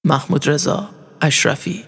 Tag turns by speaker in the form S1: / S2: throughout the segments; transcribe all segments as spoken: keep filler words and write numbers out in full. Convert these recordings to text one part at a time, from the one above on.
S1: محمود رضا اشرفی.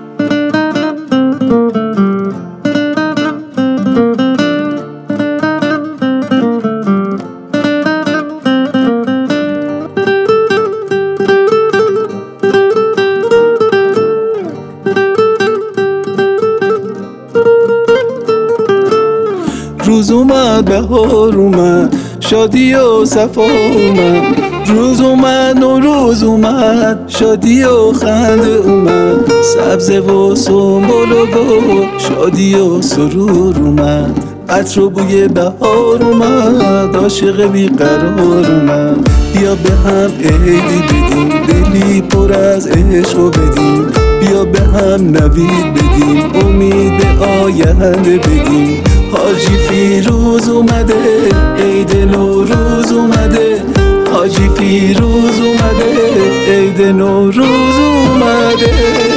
S2: روز اومد بهار اومد شادی و صفا اومد، روز اومد نوروز اومد شادی و خنده اومد، سبزه و سنبل و گل شادی و سرور اومد، عطر و بوی بهار اومد عاشق بیقرار اومد. بیا به هم عیدی بدیم دلی پر از عشق و بدیم، بیا به هم نوید بدیم امید به آینده بدیم. حاجی فیروز اومده عید نوروز اومده، حاجی فیروز اومده عید نوروز اومده.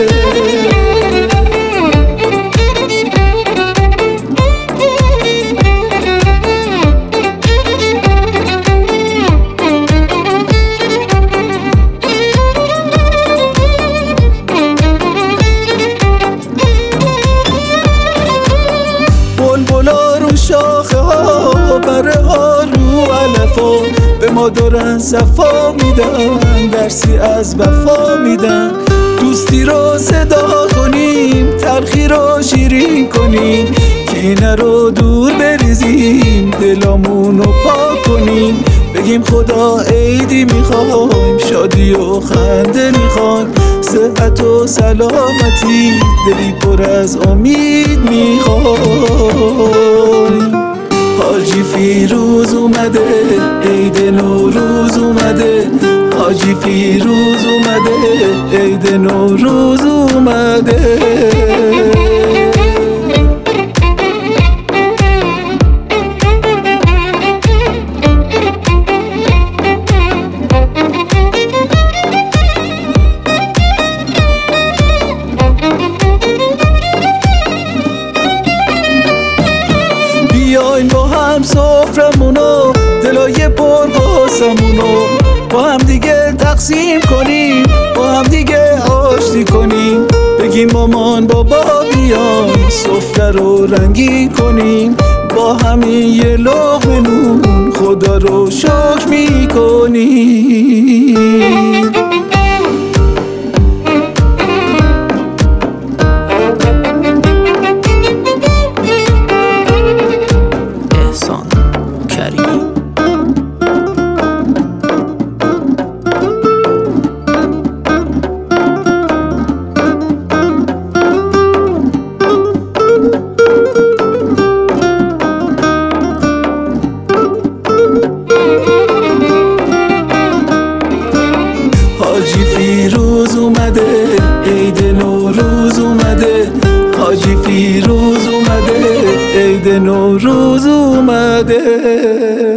S2: بلبلا رو شاخه ها بره ها رو علفا، به ما دارن صفا میدن درسی از وفا میدن. دوستی رو صدا کنیم تلخی رو شیرین کنیم، کینه رو دور بریزیم دلامون رو پاک کنیم. بگیم خدا عیدی میخوایم شادی و خنده میخوایم، صحت و سلامتی دلی پر از امید میخوایم. حاجی فیروز اومده عید نوروز اومده، حاجی فیروز اومده عید نوروز اومده. بیاین با هم سفرمونو دلای پر قاسمونو با هم دیگه تقسیم کنیم، با هم دیگه آشتی کنیم. بگیم مامان بابا بیان سفره رو رنگین کنیم، با همین یه لقمه نون خدا رو شکر میکنیم. حاجی فیروز اومده عید نوروز اومده، حاجی فیروز اومده عید نوروز اومده.